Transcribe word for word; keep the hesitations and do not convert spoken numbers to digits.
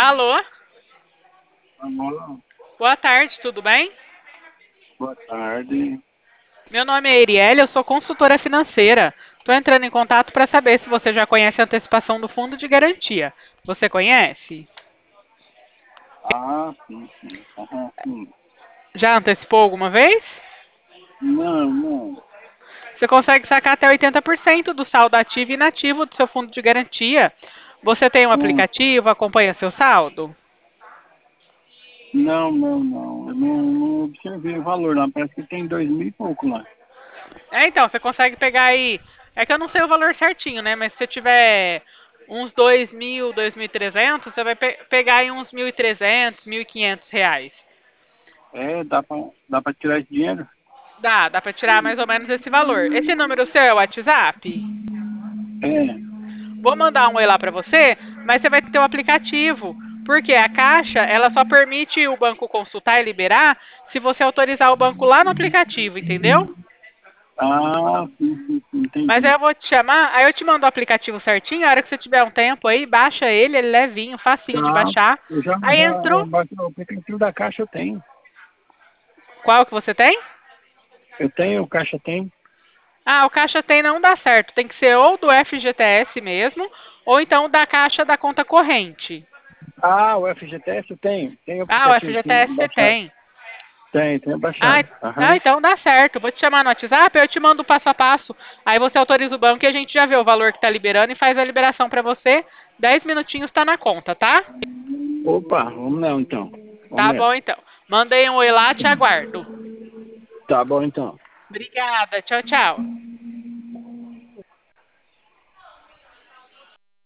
Alô? Alô, Boa tarde, tudo bem? boa tarde. Meu nome é Erielle, eu sou consultora financeira. Estou entrando em contato para saber se você já conhece a antecipação do fundo de garantia. Você conhece? Ah, sim, sim. Aham, sim. Já antecipou alguma vez? Não, não. Você consegue sacar até oitenta por cento do saldo ativo e inativo do seu fundo de garantia. Você tem um Hum, aplicativo, acompanha seu saldo? Não, não, não. Eu não, não observei o valor lá. Parece que tem dois mil e pouco lá. É, então, você consegue pegar aí. É que eu não sei o valor certinho, né? Mas se você tiver uns dois mil, dois mil e trezentos, você vai pe pegar aí uns mil e trezentos, mil e quinhentos reais. É, dá pra, dá pra tirar esse dinheiro? Dá, dá para tirar mais ou menos esse valor. Esse número seu é o WhatsApp? É. Vou mandar um oi lá para você, mas você vai ter o aplicativo. Porque a Caixa, ela só permite o banco consultar e liberar se você autorizar o banco lá no aplicativo, entendeu? Ah, sim, sim, sim, Mas aí entendi. eu vou te chamar, aí eu te mando o aplicativo certinho, a hora que você tiver um tempo aí, baixa ele, ele é levinho, facinho de Tá. baixar. Eu já, Aí já, entrou. o ba- o aplicativo da Caixa eu tenho. Qual que você tem? Eu tenho, o Caixa tem. Ah, o Caixa Tem não dá certo. Tem que ser ou do F G T S mesmo, ou então da Caixa da conta corrente. Ah, o F G T S eu tenho. Tem o Ah, o aplicativo sim, F G T S você baixado. tem. Tem, tenho Ah, baixado. e- ah, Aham. então dá certo. Vou te chamar no WhatsApp, eu te mando o passo a passo. Aí você autoriza o banco e a gente já vê o valor que está liberando e faz a liberação para você. Dez minutinhos está na conta, tá? Opa, vamos não então. Vamos Tá bom nessa. então. Mandei um oi lá, te aguardo. Tá bom então. Obrigada. Tchau, tchau.